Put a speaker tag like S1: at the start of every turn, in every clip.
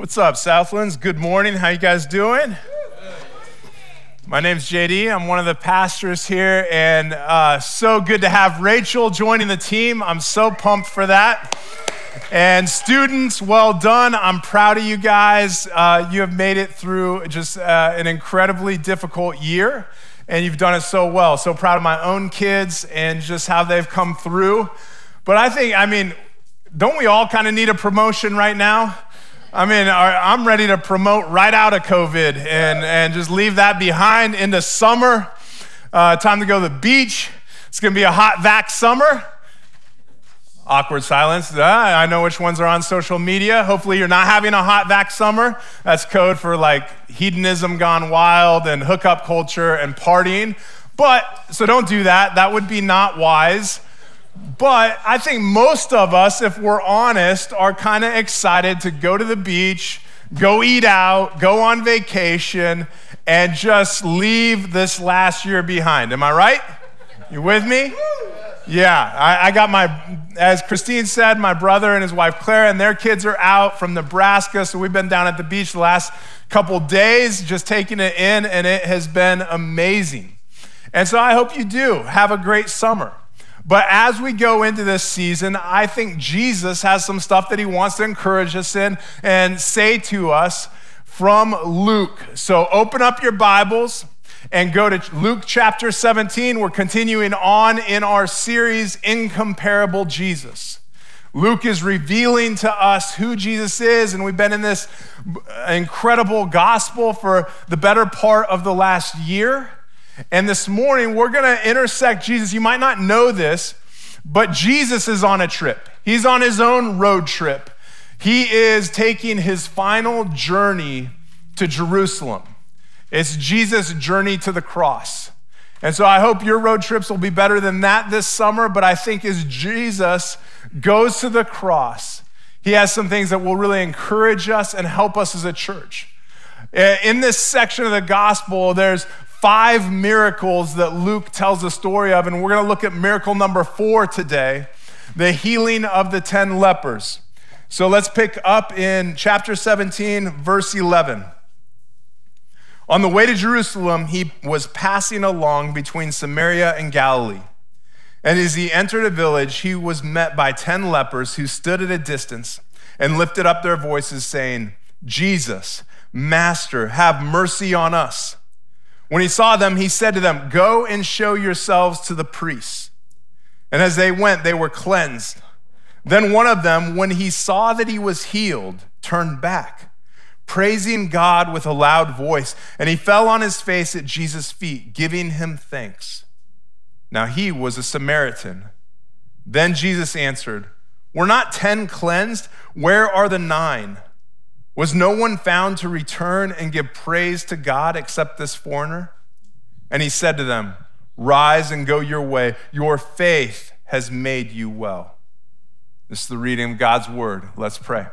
S1: What's up, Southlands? Good morning. How you guys doing? My name's JD. I'm one of the pastors here, and so good to have Rachel joining the team. I'm so pumped for that. And students, well done. I'm proud of you guys. You have made it through just an incredibly difficult year, and you've done it so well. So proud of my own kids and just how they've come through. But I mean, don't we all kind of need a promotion right now? I mean, I'm ready to promote right out of COVID and just leave that behind into summer. Time to go to the beach. It's going to be a hot vac summer. Awkward silence. I know which ones are on social media. Hopefully you're not having a hot vac summer. That's code for like hedonism gone wild and hookup culture and partying. So don't do that. That would be not wise. But I think most of us, if we're honest, are kind of excited to go to the beach, go eat out, go on vacation, and just leave this last year behind. Am I right? You with me? Yeah, I got as Christine said, my brother and his wife Claire and their kids are out from Nebraska, so we've been down at the beach the last couple days, just taking it in, and it has been amazing. And so I hope you do have a great summer. But as we go into this season, I think Jesus has some stuff that he wants to encourage us in and say to us from Luke. So open up your Bibles and go to Luke chapter 17. We're continuing on in our series, Incomparable Jesus. Luke is revealing to us who Jesus is, and we've been in this incredible gospel for the better part of the last year. And this morning, we're going to intersect Jesus. You might not know this, but Jesus is on a trip. He's on his own road trip. He is taking his final journey to Jerusalem. It's Jesus' journey to the cross. And so I hope your road trips will be better than that this summer, but I think as Jesus goes to the cross, he has some things that will really encourage us and help us as a church. In this section of the gospel, there's 5 miracles that Luke tells the story of, and we're going to look at miracle number 4 today, the healing of the 10 lepers. So let's pick up in chapter 17, verse 11. On the way to Jerusalem, he was passing along between Samaria and Galilee. And as he entered a village, he was met by 10 lepers who stood at a distance and lifted up their voices saying, "Jesus, Master, have mercy on us." When he saw them, he said to them, "Go and show yourselves to the priests." And as they went, they were cleansed. Then one of them, when he saw that he was healed, turned back, praising God with a loud voice. And he fell on his face at Jesus' feet, giving him thanks. Now he was a Samaritan. Then Jesus answered, "Were not 10 cleansed? Where are the 9? Was no one found to return and give praise to God except this foreigner?" And he said to them, "Rise and go your way. Your faith has made you well." This is the reading of God's word. Let's pray.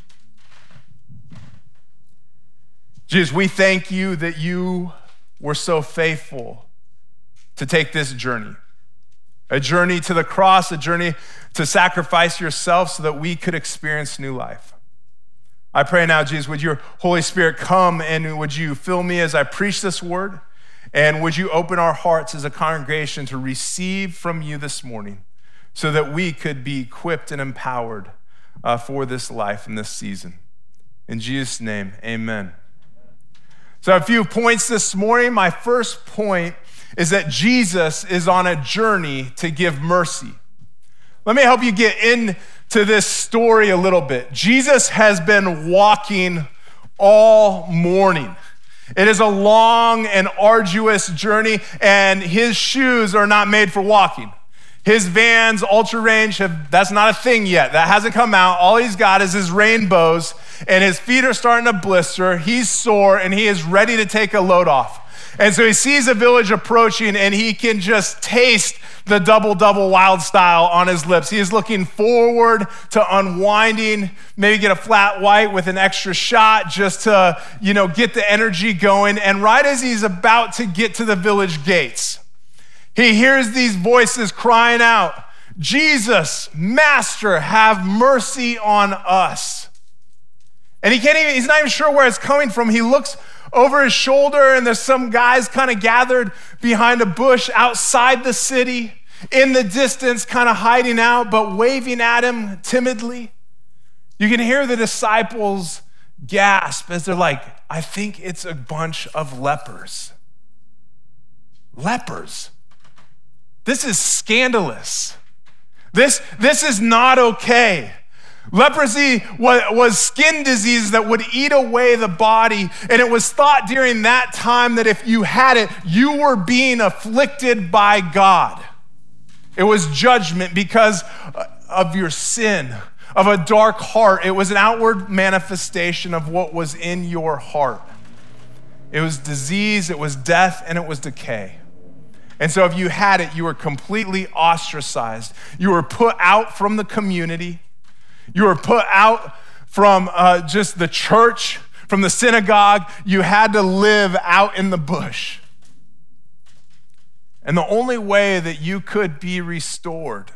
S1: Jesus, we thank you that you were so faithful to take this journey, a journey to the cross, a journey to sacrifice yourself so that we could experience new life. I pray now, Jesus, would your Holy Spirit come and would you fill me as I preach this word? And would you open our hearts as a congregation to receive from you this morning so that we could be equipped and empowered for this life and this season. In Jesus' name, amen. So a few points this morning. My first point is that Jesus is on a journey to give mercy. Let me help you get into this story a little bit. Jesus has been walking all morning. It is a long and arduous journey, and his shoes are not made for walking. His Vans, Ultra Range, that's not a thing yet. That hasn't come out. All he's got is his rainbows, and his feet are starting to blister. He's sore, and he is ready to take a load off. And so he sees a village approaching, and he can just taste the double wild style on his lips. He is looking forward to unwinding, maybe get a flat white with an extra shot just to, get the energy going. And right as he's about to get to the village gates, he hears these voices crying out, "Jesus, Master, have mercy on us." And he's not even sure where it's coming from. He looks over his shoulder and there's some guys kind of gathered behind a bush outside the city, in the distance, kind of hiding out, but waving at him timidly. You can hear the disciples gasp as they're like, I think it's a bunch of lepers. Lepers. This is scandalous. This is not okay. Leprosy was skin disease that would eat away the body, and it was thought during that time that if you had it, you were being afflicted by God. It was judgment because of your sin, of a dark heart. It was an outward manifestation of what was in your heart. It was disease, it was death, and it was decay. And so if you had it, you were completely ostracized. You were put out from the community. You were put out from just the church, from the synagogue. You had to live out in the bush. And the only way that you could be restored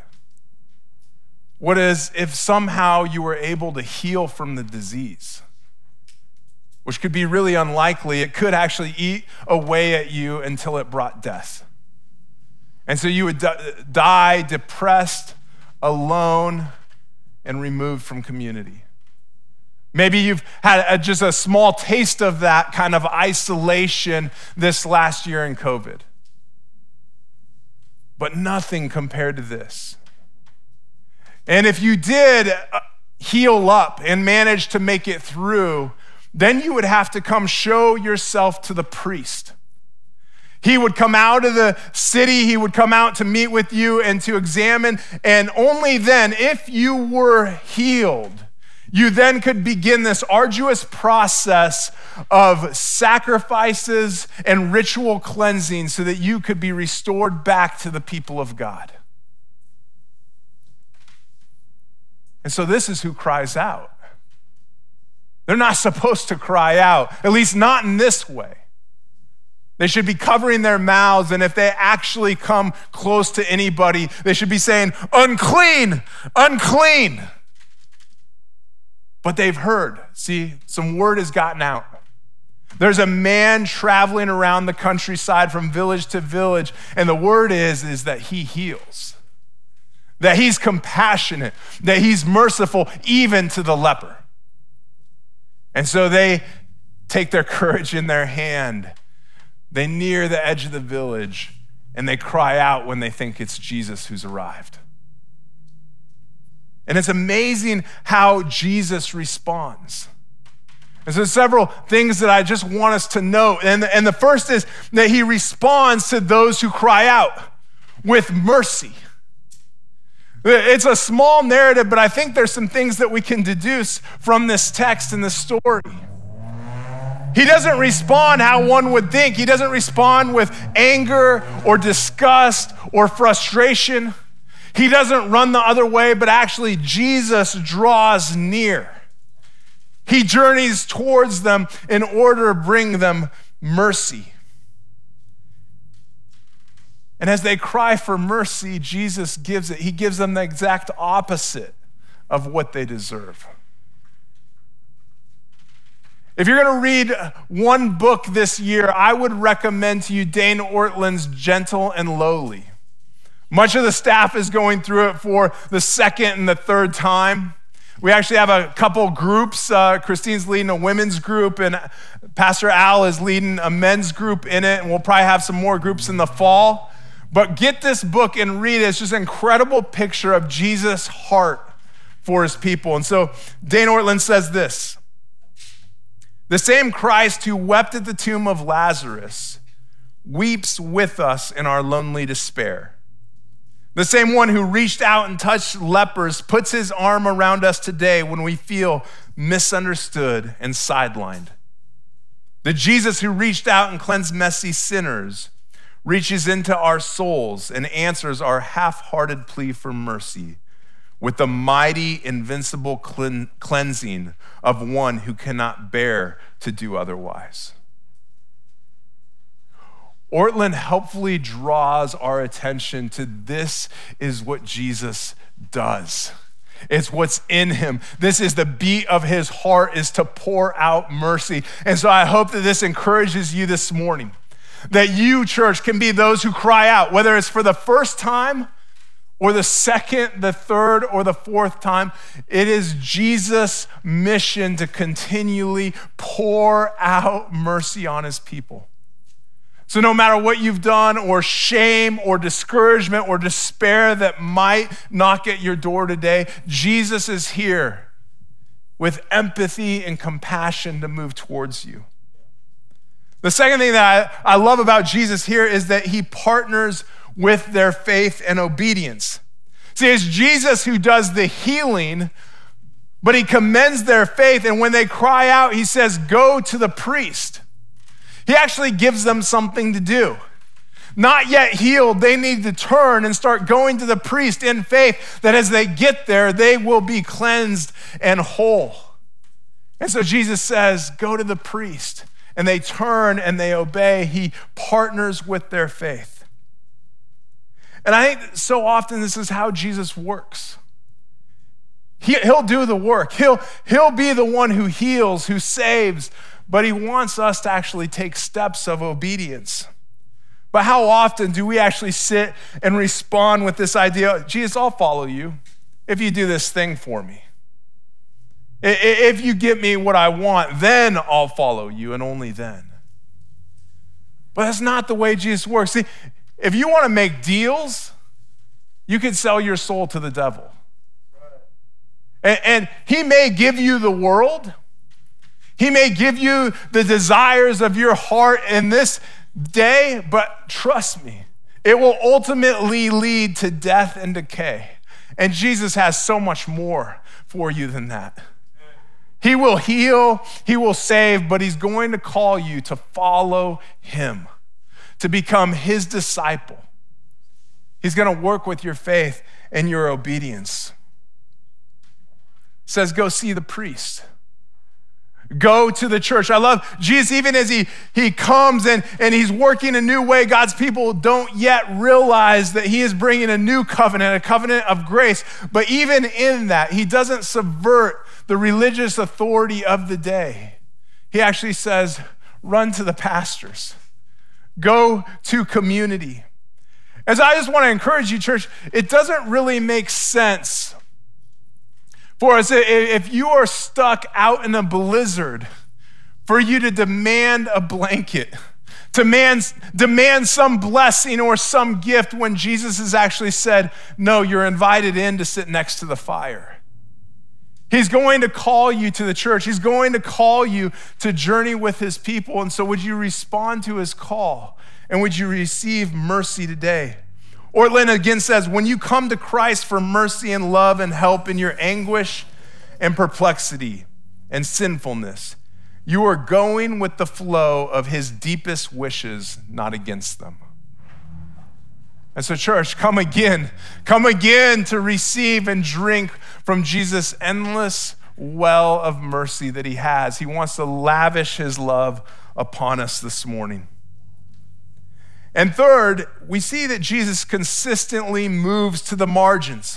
S1: was if somehow you were able to heal from the disease, which could be really unlikely. It could actually eat away at you until it brought death. And so you would die depressed, alone, and removed from community. Maybe you've had just a small taste of that kind of isolation this last year in COVID. But nothing compared to this. And if you did heal up and manage to make it through, then you would have to come show yourself to the priest. He would come out of the city, he would come out to meet with you and to examine, and only then, if you were healed, you then could begin this arduous process of sacrifices and ritual cleansing so that you could be restored back to the people of God. And so this is who cries out. They're not supposed to cry out, at least not in this way. They should be covering their mouths, and if they actually come close to anybody, they should be saying, unclean, unclean. But they've heard. See, some word has gotten out. There's a man traveling around the countryside from village to village, and the word is that he heals, that he's compassionate, that he's merciful even to the leper. And so they take their courage in their hand. They near the edge of the village, and they cry out when they think it's Jesus who's arrived. And it's amazing how Jesus responds. And so several things that I just want us to note. And the first is that he responds to those who cry out with mercy. It's a small narrative, but I think there's some things that we can deduce from this text and this story. He doesn't respond how one would think. He doesn't respond with anger or disgust or frustration. He doesn't run the other way, but actually Jesus draws near. He journeys towards them in order to bring them mercy. And as they cry for mercy, Jesus gives it. He gives them the exact opposite of what they deserve. If you're going to read one book this year, I would recommend to you Dane Ortlund's Gentle and Lowly. Much of the staff is going through it for the second and the third time. We actually have a couple groups. Christine's leading a women's group, and Pastor Al is leading a men's group in it, and we'll probably have some more groups in the fall. But get this book and read it. It's just an incredible picture of Jesus' heart for his people. And so Dane Ortlund says this: the same Christ who wept at the tomb of Lazarus weeps with us in our lonely despair. The same one who reached out and touched lepers puts his arm around us today when we feel misunderstood and sidelined. The Jesus who reached out and cleansed messy sinners reaches into our souls and answers our half-hearted plea for mercy with the mighty, invincible cleansing of one who cannot bear to do otherwise. Ortlund helpfully draws our attention to this is what Jesus does. It's what's in him. This is the beat of his heart, is to pour out mercy. And so I hope that this encourages you this morning, that you, church, can be those who cry out, whether it's for the first time or the second, the third, or the fourth time. It is Jesus' mission to continually pour out mercy on his people. So no matter what you've done, or shame or discouragement or despair that might knock at your door today, Jesus is here with empathy and compassion to move towards you. The second thing that I love about Jesus here is that he partners with their faith and obedience. See, it's Jesus who does the healing, but he commends their faith. And when they cry out, he says, go to the priest. He actually gives them something to do. Not yet healed, they need to turn and start going to the priest in faith that as they get there, they will be cleansed and whole. And so Jesus says, go to the priest. And they turn and they obey. He partners with their faith. And I think so often this is how Jesus works. He'll do the work. He'll be the one who heals, who saves, but he wants us to actually take steps of obedience. But how often do we actually sit and respond with this idea, Jesus, I'll follow you if you do this thing for me. If you give me what I want, then I'll follow you, and only then. But that's not the way Jesus works. See, if you want to make deals, you can sell your soul to the devil. And he may give you the world. He may give you the desires of your heart in this day, but trust me, it will ultimately lead to death and decay. And Jesus has so much more for you than that. He will heal, he will save, but he's going to call you to follow him, to become his disciple. He's going to work with your faith and your obedience. He says, go see the priest. Go to the church. I love Jesus, even as he comes and he's working a new way, God's people don't yet realize that he is bringing a new covenant, a covenant of grace. But even in that, he doesn't subvert the religious authority of the day. He actually says, run to the pastors. Go to community. As I just want to encourage you, church, it doesn't really make sense for us, if you are stuck out in a blizzard, for you to demand a blanket, demand some blessing or some gift when Jesus has actually said, no, you're invited in to sit next to the fire. He's going to call you to the church. He's going to call you to journey with his people. And so would you respond to his call? And would you receive mercy today? Ortlund again says, when you come to Christ for mercy and love and help in your anguish and perplexity and sinfulness, you are going with the flow of his deepest wishes, not against them. And so, church, come again to receive and drink from Jesus' endless well of mercy that he has. He wants to lavish his love upon us this morning. And third, we see that Jesus consistently moves to the margins.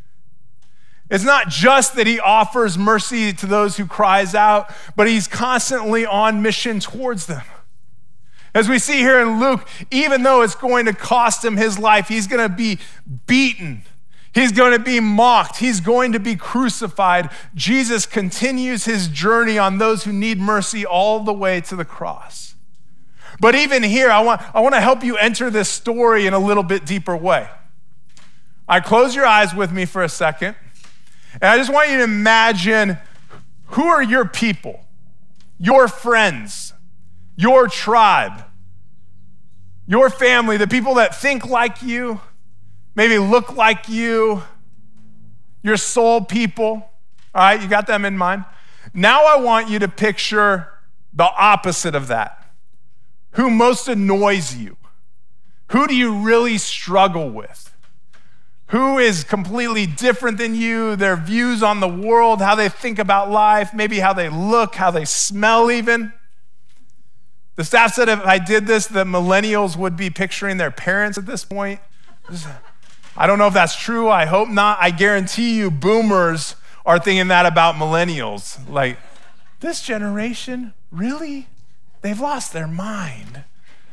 S1: It's not just that he offers mercy to those who cries out, but he's constantly on mission towards them. As we see here in Luke, even though it's going to cost him his life, he's going to be beaten. He's going to be mocked. He's going to be crucified. Jesus continues his journey on those who need mercy all the way to the cross. But even here, I want to help you enter this story in a little bit deeper way. Close your eyes with me for a second. And I just want you to imagine, who are your people, your friends, your tribe, your family, the people that think like you, maybe look like you, your soul people. All right, you got them in mind. Now I want you to picture the opposite of that. Who most annoys you? Who do you really struggle with? Who is completely different than you, their views on the world, how they think about life, maybe how they look, how they smell even? The staff said if I did this, the millennials would be picturing their parents at this point. I don't know if that's true. I hope not. I guarantee you boomers are thinking that about millennials. Like, this generation, really? They've lost their mind.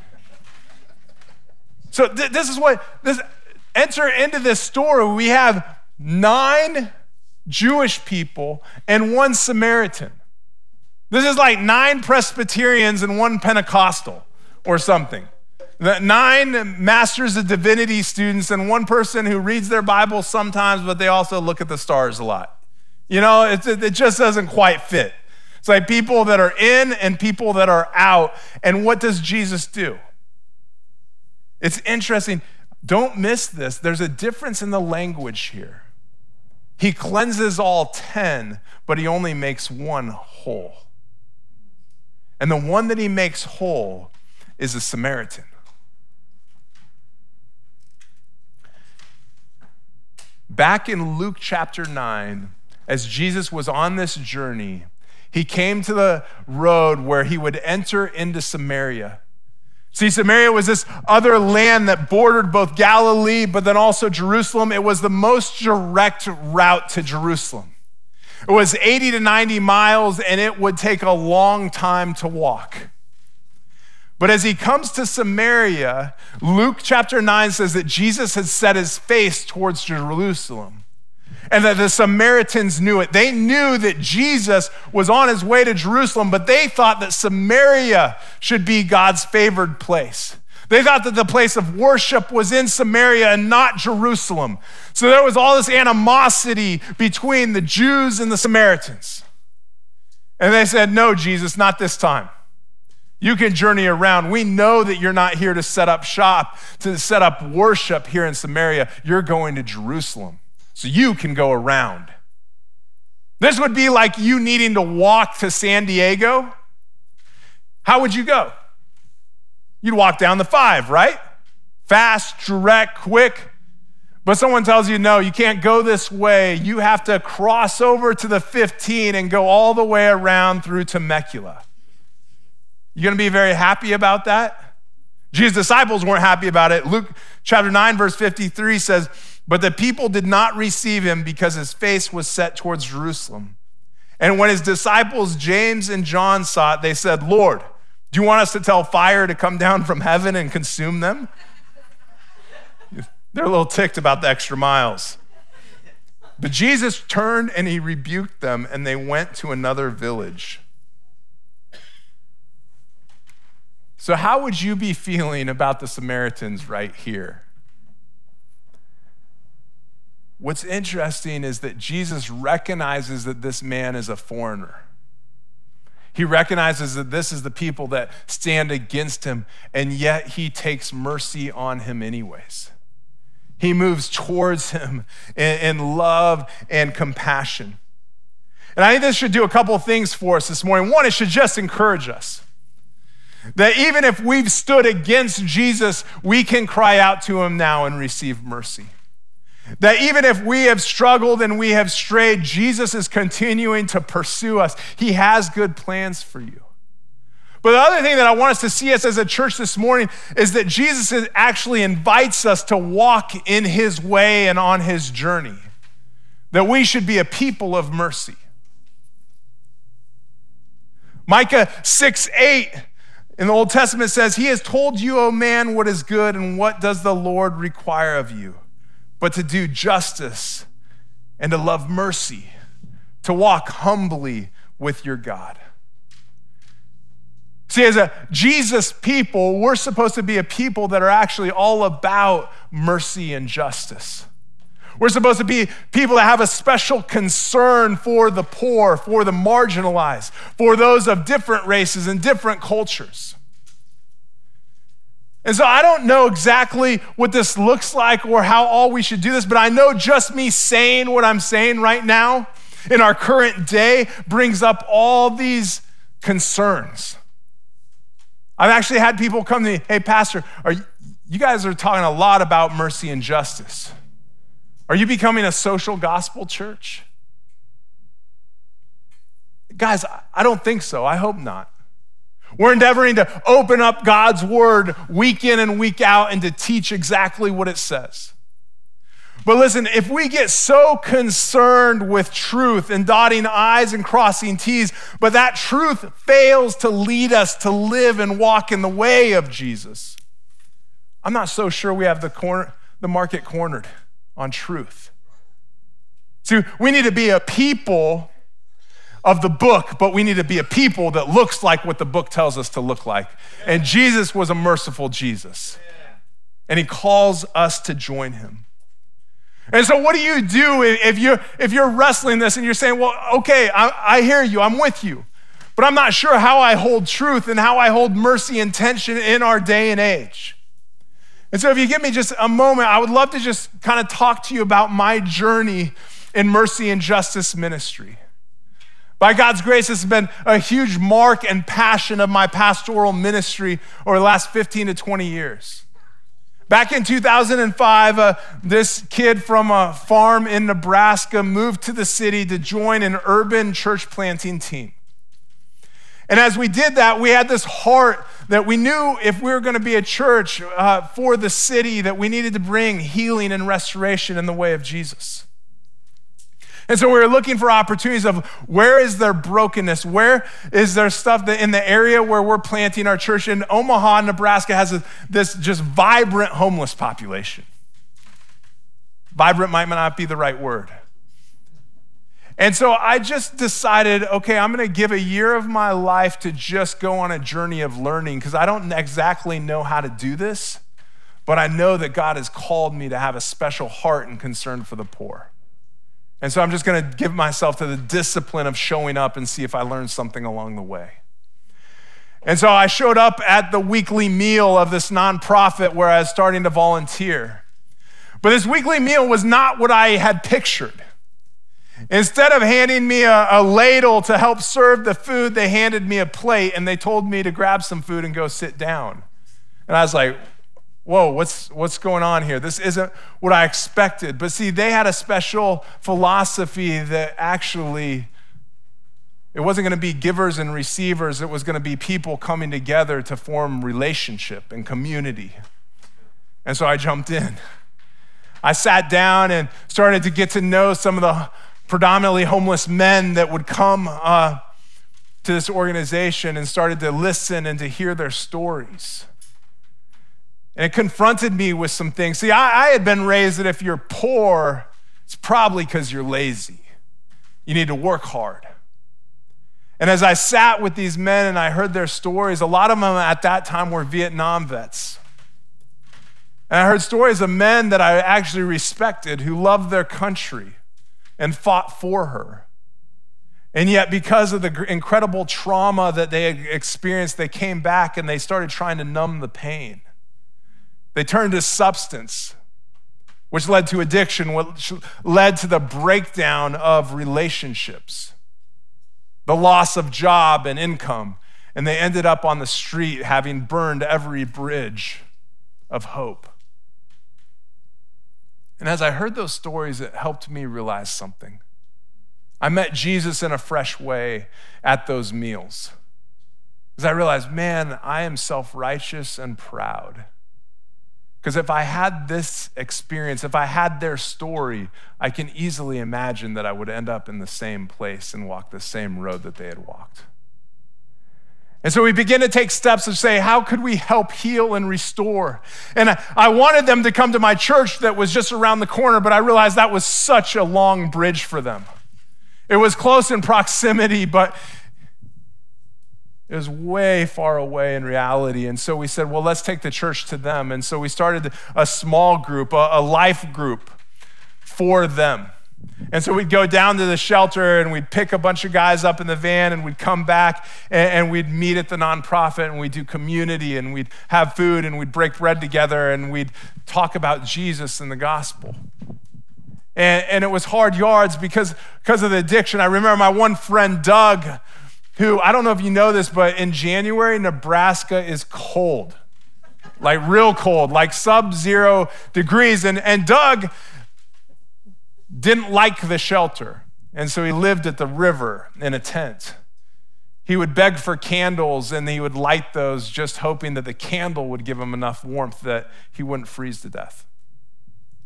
S1: So enter into this story. We have 9 Jewish people and 1 Samaritan. This is like 9 Presbyterians and 1 Pentecostal or something. 9 Masters of Divinity students and 1 person who reads their Bible sometimes, but they also look at the stars a lot. You know, it just doesn't quite fit. It's like people that are in and people that are out. And what does Jesus do? It's interesting. Don't miss this. There's a difference in the language here. He cleanses all 10, but he only makes 1 whole. And the one that he makes whole is a Samaritan. Back in Luke chapter 9, as Jesus was on this journey, he came to the road where he would enter into Samaria. See, Samaria was this other land that bordered both Galilee, but then also Jerusalem. It was the most direct route to Jerusalem. It was 80 to 90 miles, and it would take a long time to walk. But as he comes to Samaria, Luke chapter 9 says that Jesus had set his face towards Jerusalem, and that the Samaritans knew it. They knew that Jesus was on his way to Jerusalem, but they thought that Samaria should be God's favored place. They thought that the place of worship was in Samaria and not Jerusalem. So there was all this animosity between the Jews and the Samaritans. And they said, no, Jesus, not this time. You can journey around. We know that you're not here to set up shop, to set up worship here in Samaria. You're going to Jerusalem, so you can go around. This would be like you needing to walk to San Diego. How would you go? You'd walk down the 5, right? Fast, direct, quick. But someone tells you, no, you can't go this way. You have to cross over to the 15 and go all the way around through Temecula. You gonna be very happy about that? Jesus' disciples weren't happy about it. Luke chapter 9, verse 53 says, but the people did not receive him because his face was set towards Jerusalem. And when his disciples, James and John, saw it, they said, Lord, do you want us to tell fire to come down from heaven and consume them? They're a little ticked about the extra miles. But Jesus turned and he rebuked them, and they went to another village. So how would you be feeling about the Samaritans right here? What's interesting is that Jesus recognizes that this man is a foreigner. He recognizes that this is the people that stand against him, and yet he takes mercy on him anyways. He moves towards him in love and compassion. And I think this should do a couple of things for us this morning. One, it should just encourage us that even if we've stood against Jesus, we can cry out to him now and receive mercy. That even if we have struggled and we have strayed, Jesus is continuing to pursue us. He has good plans for you. But the other thing that I want us to see us as a church this morning is that Jesus actually invites us to walk in his way and on his journey. That we should be a people of mercy. Micah 6:8 in the Old Testament says, he has told you, O man, what is good, and what does the Lord require of you? But to do justice and to love mercy, to walk humbly with your God. See, as a Jesus people, we're supposed to be a people that are actually all about mercy and justice. We're supposed to be people that have a special concern for the poor, for the marginalized, for those of different races and different cultures. And so I don't know exactly what this looks like or how all we should do this, but I know just me saying what I'm saying right now in our current day brings up all these concerns. I've actually had people come to me, hey, Pastor, you guys are talking a lot about mercy and justice. Are you becoming a social gospel church? Guys, I don't think so. I hope not. We're endeavoring to open up God's word week in and week out and to teach exactly what it says. But listen, if we get so concerned with truth and dotting I's and crossing T's, but that truth fails to lead us to live and walk in the way of Jesus, I'm not so sure we have the market cornered on truth. See, we need to be a people of the book, but we need to be a people that looks like what the book tells us to look like. And Jesus was a merciful Jesus. And he calls us to join him. And so what do you do if you're wrestling this and you're saying, well, okay, I hear you, I'm with you, but I'm not sure how I hold truth and how I hold mercy and tension in our day and age. And so if you give me just a moment, I would love to just kind of talk to you about my journey in mercy and justice ministry. By God's grace, this has been a huge mark and passion of my pastoral ministry over the last 15 to 20 years. Back in 2005, this kid from a farm in Nebraska moved to the city to join an urban church planting team. And as we did that, we had this heart that we knew if we were going to be a church for the city, that we needed to bring healing and restoration in the way of Jesus. And so we were looking for opportunities of where is there brokenness? Where is there stuff that in the area where we're planting our church? In Omaha, Nebraska has this just vibrant homeless population. Vibrant might not be the right word. And so I just decided, okay, I'm going to give a year of my life to just go on a journey of learning, because I don't exactly know how to do this, but I know that God has called me to have a special heart and concern for the poor. And so I'm just going to give myself to the discipline of showing up and see if I learn something along the way. And so I showed up at the weekly meal of this nonprofit where I was starting to volunteer. But this weekly meal was not what I had pictured. Instead of handing me a ladle to help serve the food, they handed me a plate and they told me to grab some food and go sit down. And I was like, whoa, what's going on here? This isn't what I expected. But see, they had a special philosophy that actually, it wasn't going to be givers and receivers. It was going to be people coming together to form relationship and community. And so I jumped in. I sat down and started to get to know some of the predominantly homeless men that would come to this organization, and started to listen and to hear their stories. And it confronted me with some things. See, I had been raised that if you're poor, it's probably because you're lazy. You need to work hard. And as I sat with these men and I heard their stories, a lot of them at that time were Vietnam vets. And I heard stories of men that I actually respected who loved their country and fought for her. And yet, because of the incredible trauma that they had experienced, they came back and they started trying to numb the pain. They turned to substance, which led to addiction, which led to the breakdown of relationships, the loss of job and income, and they ended up on the street having burned every bridge of hope. And as I heard those stories, it helped me realize something. I met Jesus in a fresh way at those meals, because I realized, man, I am self-righteous and proud. Because if I had this experience, if I had their story, I can easily imagine that I would end up in the same place and walk the same road that they had walked. And so we begin to take steps to say, how could we help heal and restore? And I wanted them to come to my church that was just around the corner, but I realized that was such a long bridge for them. It was close in proximity, but it was way far away in reality. And so we said, well, let's take the church to them. And so we started a small group, a life group for them. And so we'd go down to the shelter and we'd pick a bunch of guys up in the van and we'd come back and we'd meet at the nonprofit and we'd do community and we'd have food and we'd break bread together and we'd talk about Jesus and the gospel. And it was hard yards because of the addiction. I remember my one friend, Doug, who, I don't know if you know this, but in January, Nebraska is cold, like real cold, like sub-zero degrees. And Doug didn't like the shelter. And so he lived at the river in a tent. He would beg for candles and he would light those, just hoping that the candle would give him enough warmth that he wouldn't freeze to death.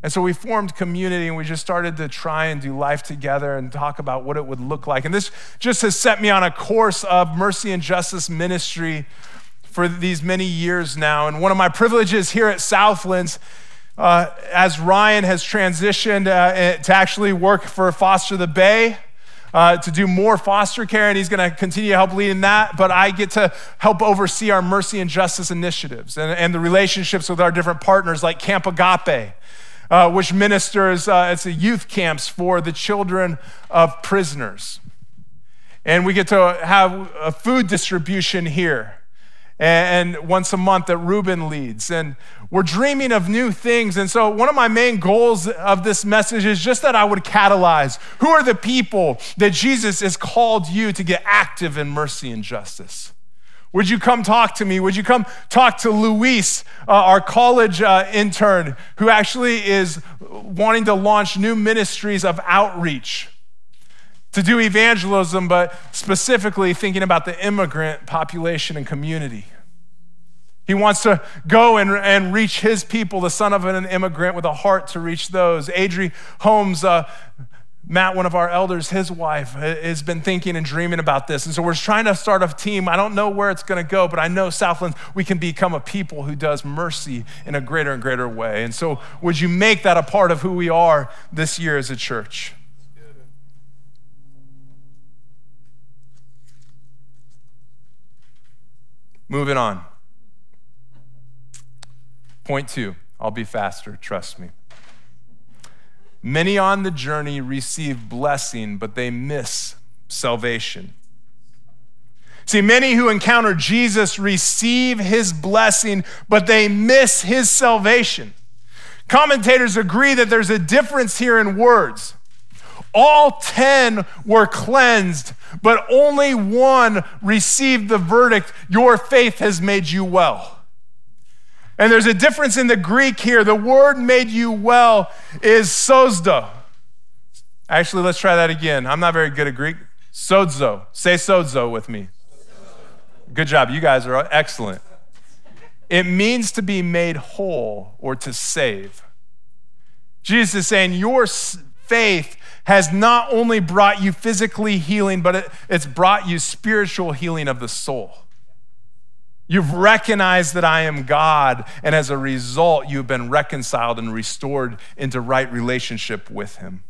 S1: And so we formed community and we just started to try and do life together and talk about what it would look like. And this just has set me on a course of mercy and justice ministry for these many years now. And one of my privileges here at Southlands, as Ryan has transitioned to actually work for Foster the Bay, to do more foster care, and he's going to continue to help lead in that, but I get to help oversee our mercy and justice initiatives and the relationships with our different partners like Camp Agape, which ministers, it's a youth camps for the children of prisoners. And we get to have a food distribution here, and once a month that Ruben leads. And we're dreaming of new things. And so one of my main goals of this message is just that I would catalyze. Who are the people that Jesus has called you to get active in mercy and justice? Would you come talk to me? Would you come talk to Luis, our college intern, who actually is wanting to launch new ministries of outreach to do evangelism, but specifically thinking about the immigrant population and community. He wants to go and reach his people, the son of an immigrant with a heart to reach those. Adri Holmes, Matt, one of our elders, his wife, has been thinking and dreaming about this. And so we're trying to start a team. I don't know where it's going to go, but I know Southlands, we can become a people who does mercy in a greater and greater way. And so would you make that a part of who we are this year as a church? Moving on. Point 2, I'll be faster, trust me. Many on the journey receive blessing, but they miss salvation. See, many who encounter Jesus receive his blessing, but they miss his salvation. Commentators agree that there's a difference here in words. All 10 were cleansed, but only one received the verdict, your faith has made you well. And there's a difference in the Greek here. The word made you well is sozo. Actually, let's try that again. I'm not very good at Greek. Sozo. Say sozo with me. Good job. You guys are excellent. It means to be made whole or to save. Jesus is saying your faith has not only brought you physically healing, but it's brought you spiritual healing of the soul. You've recognized that I am God, and as a result, you've been reconciled and restored into right relationship with him.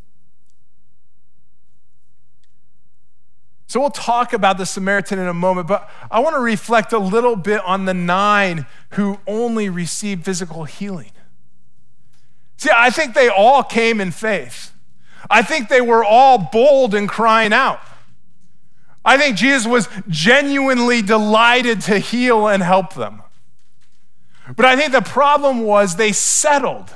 S1: So we'll talk about the Samaritan in a moment, but I want to reflect a little bit on the 9 who only received physical healing. See, I think they all came in faith. I think they were all bold in crying out. I think Jesus was genuinely delighted to heal and help them. But I think the problem was they settled.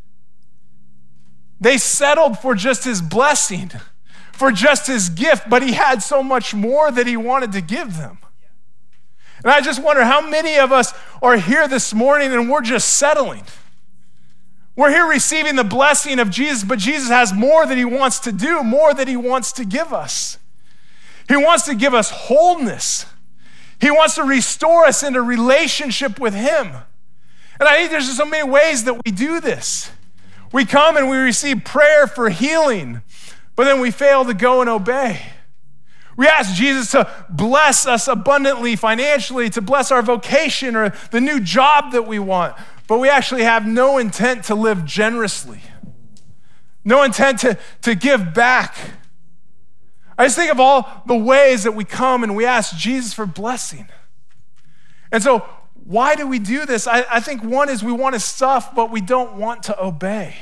S1: They settled for just his blessing, for just his gift, but he had so much more that he wanted to give them. And I just wonder how many of us are here this morning and we're just settling. We're here receiving the blessing of Jesus, but Jesus has more that he wants to do, more that he wants to give us. He wants to give us wholeness. He wants to restore us into relationship with him. And I think there's just so many ways that we do this. We come and we receive prayer for healing, but then we fail to go and obey. We ask Jesus to bless us abundantly financially, to bless our vocation or the new job that we want, but we actually have no intent to live generously, no intent to give back. I just think of all the ways that we come and we ask Jesus for blessing. And so why do we do this? I think one is we want his stuff, but we don't want to obey.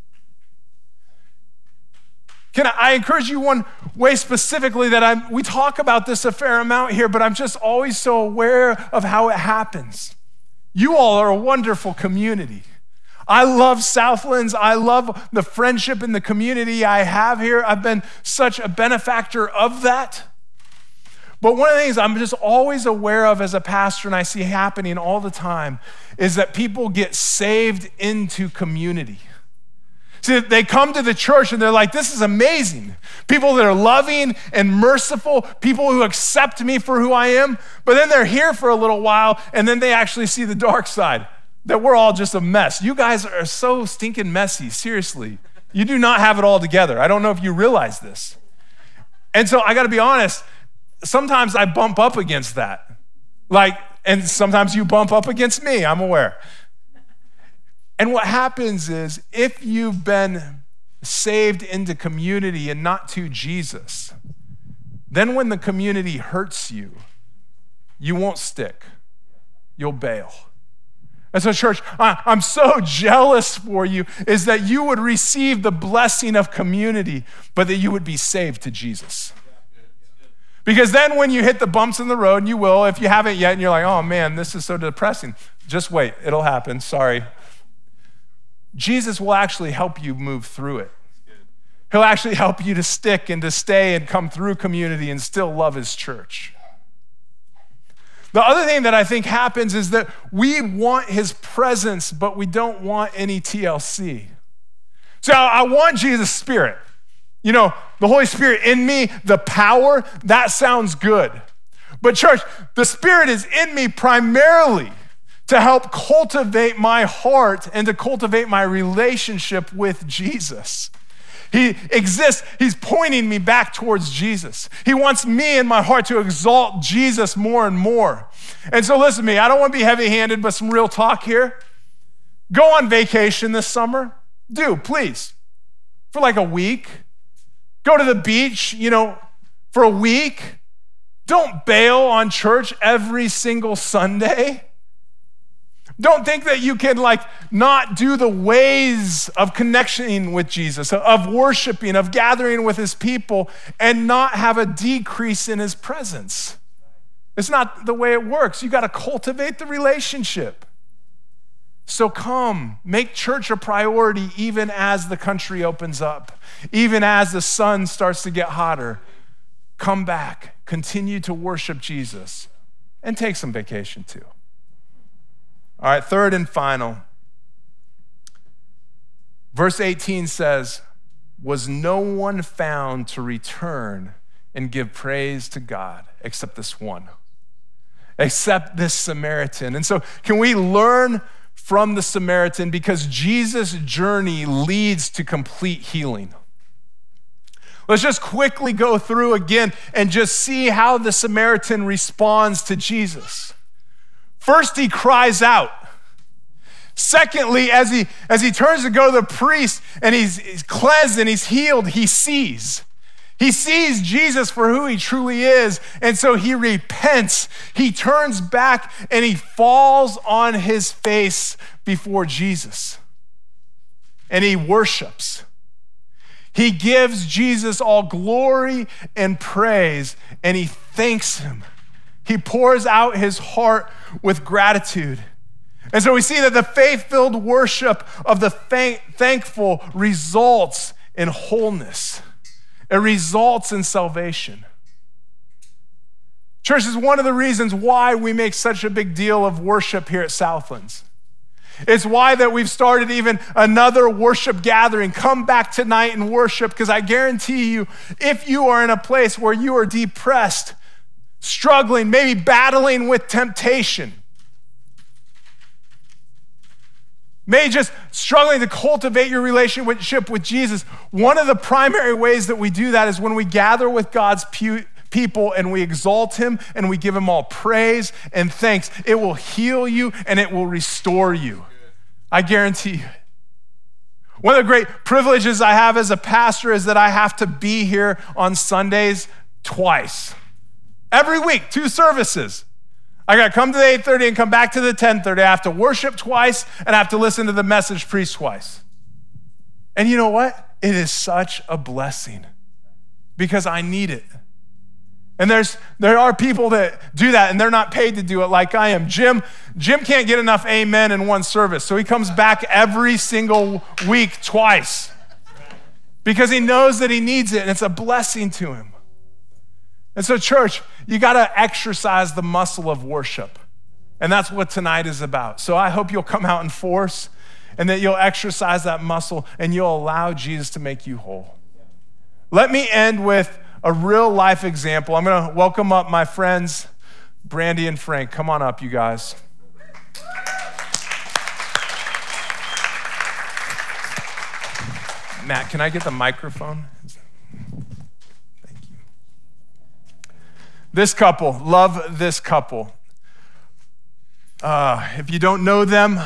S1: I encourage you one way specifically that we talk about this a fair amount here, but I'm just always so aware of how it happens. You all are a wonderful community. I love Southlands. I love the friendship and the community I have here. I've been such a benefactor of that. But one of the things I'm just always aware of as a pastor, and I see happening all the time, is that people get saved into community. See, they come to the church and they're like, this is amazing. People that are loving and merciful, people who accept me for who I am, but then they're here for a little while and then they actually see the dark side. that we're all just a mess. You guys are so stinking messy, seriously. You do not have it all together. I don't know if you realize this. And so I gotta be honest, sometimes I bump up against that. And sometimes you bump up against me, I'm aware. And what happens is, if you've been saved into community and not to Jesus, then when the community hurts you, you won't stick. You'll bail. And so, church, I'm so jealous for you is that you would receive the blessing of community, but that you would be saved to Jesus. Because then when you hit the bumps in the road, and you will, if you haven't yet, and you're like, oh man, this is so depressing. Just wait, it'll happen, sorry. Jesus will actually help you move through it. He'll actually help you to stick and to stay and come through community and still love his church. The other thing that I think happens is that we want his presence, but we don't want any TLC. So I want Jesus' Spirit. You know, the Holy Spirit in me, the power, that sounds good. But church, the Spirit is in me primarily to help cultivate my heart and to cultivate my relationship with Jesus. He exists, he's pointing me back towards Jesus. He wants me in my heart to exalt Jesus more and more. And so listen to me, I don't want to be heavy-handed, but some real talk here. Go on vacation this summer. Do, please. For like a week. Go to the beach, for a week. Don't bail on church every single Sunday. Don't think that you can not do the ways of connecting with Jesus, of worshiping, of gathering with his people, and not have a decrease in his presence. It's not the way it works. You got to cultivate the relationship. So come, make church a priority even as the country opens up, even as the sun starts to get hotter. Come back, continue to worship Jesus, and take some vacation too. All right, third and final. Verse 18 says, was no one found to return and give praise to God except this one, except this Samaritan. And so can we learn from the Samaritan, because Jesus' journey leads to complete healing? Let's just quickly go through again and just see how the Samaritan responds to Jesus. First, he cries out. Secondly, as he turns to go to the priest and he's cleansed and he's healed, he sees. He sees Jesus for who he truly is, and so he repents. He turns back and he falls on his face before Jesus. And he worships. He gives Jesus all glory and praise, and he thanks him. He pours out his heart with gratitude. And so we see that the faith-filled worship of the thankful results in wholeness. It results in salvation. Church, is one of the reasons why we make such a big deal of worship here at Southlands. It's why that we've started even another worship gathering. Come back tonight and worship, because I guarantee you, if you are in a place where you are depressed, struggling, maybe battling with temptation, maybe just struggling to cultivate your relationship with Jesus, one of the primary ways that we do that is when we gather with God's people and we exalt him and we give him all praise and thanks. It will heal you and it will restore you. I guarantee you. One of the great privileges I have as a pastor is that I have to be here on Sundays twice. Every week, 2 services. I got to come to the 8:30 and come back to the 10:30. I have to worship twice and I have to listen to the message preached twice. And you know what? It is such a blessing because I need it. And there are people that do that and they're not paid to do it like I am. Jim can't get enough amen in one service, so he comes back every single week twice because he knows that he needs it and it's a blessing to him. And so church, you got to exercise the muscle of worship. And that's what tonight is about. So I hope you'll come out in force and that you'll exercise that muscle and you'll allow Jesus to make you whole. Let me end with a real life example. I'm going to welcome up my friends, Brandy and Frank. Come on up, you guys. Matt, can I get the microphone? Thank you. This couple, love this couple. If you don't know them,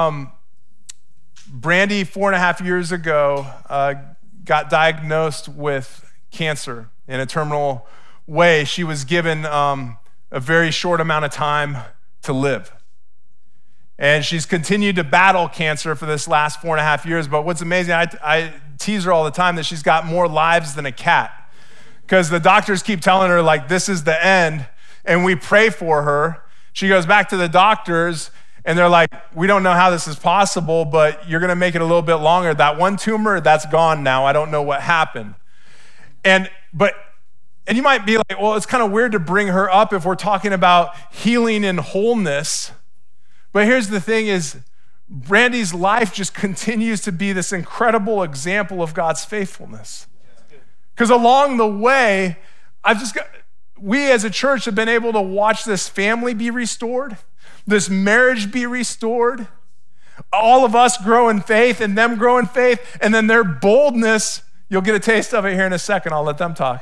S1: Brandy, 4.5 years ago, got diagnosed with cancer in a terminal way. She was given a very short amount of time to live. And she's continued to battle cancer for this last 4.5 years. But what's amazing, I tease her all the time that she's got more lives than a cat. Because the doctors keep telling her, like, this is the end. And we pray for her. She goes back to the doctors, and they're like, we don't know how this is possible, but you're going to make it a little bit longer. That one tumor, that's gone now. I don't know what happened. And you might be like, well, it's kind of weird to bring her up if we're talking about healing and wholeness. But here's the thing is, Brandy's life just continues to be this incredible example of God's faithfulness. Because along the way, we as a church have been able to watch this family be restored, this marriage be restored, all of us grow in faith and them grow in faith, and then their boldness, you'll get a taste of it here in a second. I'll let them talk.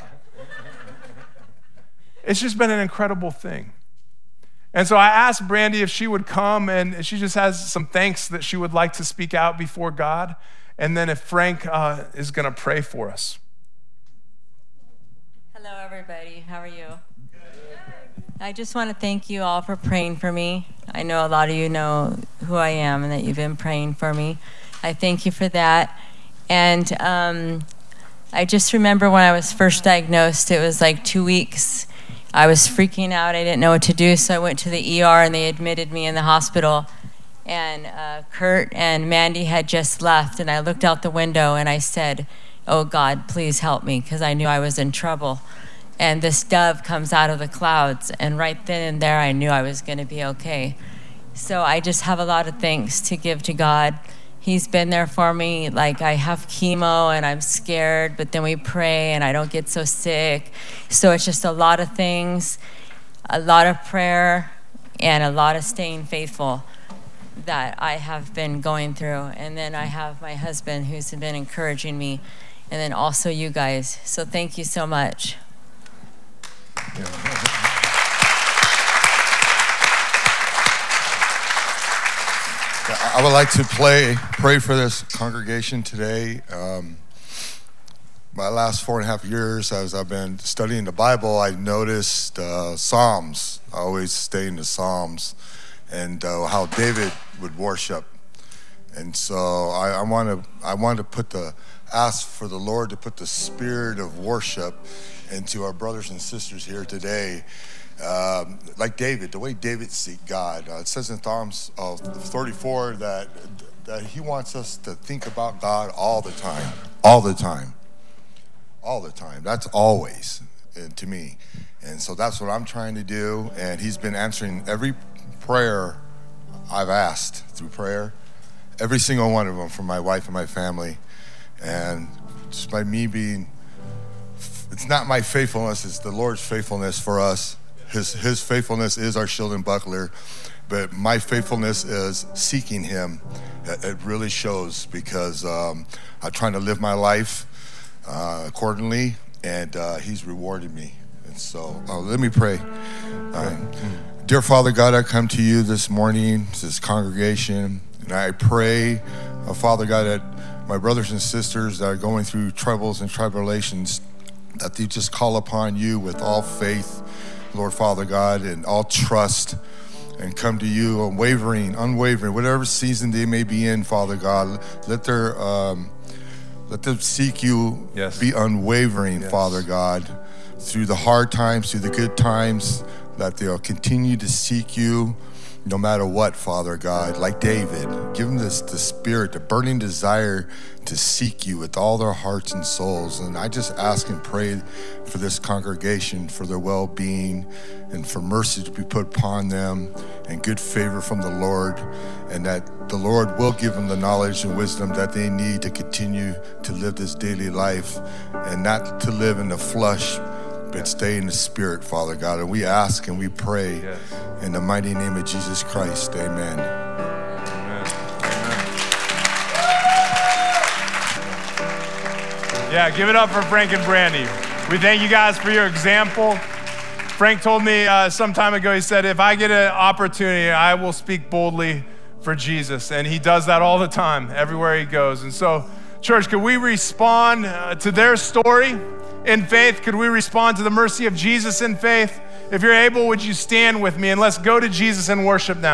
S1: It's just been an incredible thing. And so I asked Brandy if she would come, and she just has some thanks that she would like to speak out before God. And then if Frank is going to pray for us.
S2: Hello, everybody. How are you? I just want to thank you all for praying for me. I know a lot of you know who I am and that you've been praying for me. I thank you for that. And I just remember when I was first diagnosed, it was like 2 weeks. I was freaking out. I didn't know what to do, so I went to the ER, and they admitted me in the hospital. And Kurt and Mandy had just left, and I looked out the window, and I said, oh, God, please help me, because I knew I was in trouble. And this dove comes out of the clouds, and right then and there, I knew I was going to be okay. So I just have a lot of thanks to give to God. He's been there for me. Like, I have chemo and I'm scared, but then we pray and I don't get so sick. So it's just a lot of things, a lot of prayer, and a lot of staying faithful that I have been going through. And then I have my husband who's been encouraging me, and then also you guys. So thank you so much.
S3: I would like to pray for this congregation today. My last 4.5 years, as I've been studying the Bible, I noticed Psalms. I always stay in the Psalms, and how David would worship. And so I want to ask for the Lord to put the spirit of worship into our brothers and sisters here today. Like David, the way David seeked God. It says in Psalms 34 that he wants us to think about God all the time. That's always to me. And so that's what I'm trying to do. And he's been answering every prayer I've asked through prayer. Every single one of them from my wife and my family. And just by me it's not my faithfulness, it's the Lord's faithfulness for us. His faithfulness is our shield and buckler, but my faithfulness is seeking him. It really shows because I'm trying to live my life accordingly, and he's rewarded me. And so let me pray. Dear Father God, I come to you this morning, this congregation, and I pray, Father God, that my brothers and sisters that are going through troubles and tribulations, that they just call upon you with all faith, Lord Father God, and all trust, and come to you unwavering, whatever season they may be in, Father God. Let them seek you, yes. Be unwavering, yes. Father God, through the hard times, through the good times, that they'll continue to seek you no matter what, Father God. Like David, give them the spirit, the burning desire to seek you with all their hearts and souls. And I just ask and pray for this congregation, for their well-being, and for mercy to be put upon them, and good favor from the Lord, and that the Lord will give them the knowledge and wisdom that they need to continue to live this daily life, and not to live in the flesh, but stay in the spirit, Father God. And we ask and we pray, yes. In the mighty name of Jesus Christ, amen. Amen.
S1: Yeah, give it up for Frank and Brandy. We thank you guys for your example. Frank told me some time ago, he said, if I get an opportunity, I will speak boldly for Jesus. And he does that all the time, everywhere he goes. And so, church, could we respond to their story in faith? Could we respond to the mercy of Jesus in faith? If you're able, would you stand with me and let's go to Jesus in worship now?